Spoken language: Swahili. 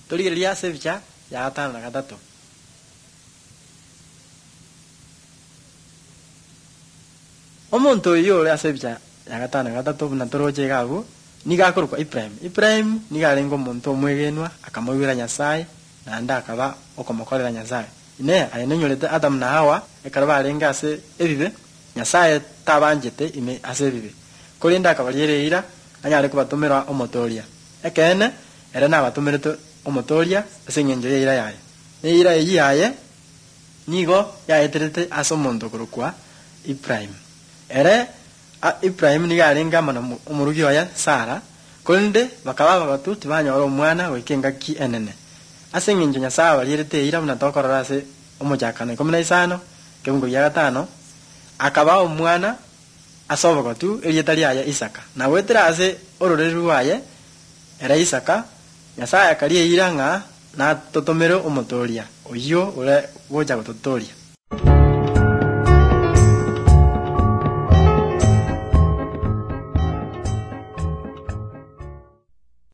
Turigereria sebicha ya 5 na 3. Omuntu uyu uri asebicha ya 5 na 3 na toroje gabu nigakorwa Ibrahim nigarengo muntu omwegenwa akamwira Nyasaye na ndakaba okomokorera Nyasaye ine ayenenyorete Adam na Hawa ekaraba arenga ase ebibe Nyasaye tabanjete ime ase ebibe kolinda akabarierera anyare kubatumira omotoria ekene era na batumirete omotoria ase ngenjo ya ira yaye ira yaye nigo yaeterete ase omuntu kurukwa Ibrahim ere Ibrahim nigarenga mana omurugi oya Sara kolinde bakaba batuti banyora omwana wekenga ki enene ase ngenjo Nyasaye barierete ira muna tokorora ase omojakana 15 kebungo ya 5 akaba omwana asoboka tu erietari aya Isaka na wetera ase ororeru waye era Isaka Nyasaye akari iranga na totomero omotoria oyo ore woja gototoria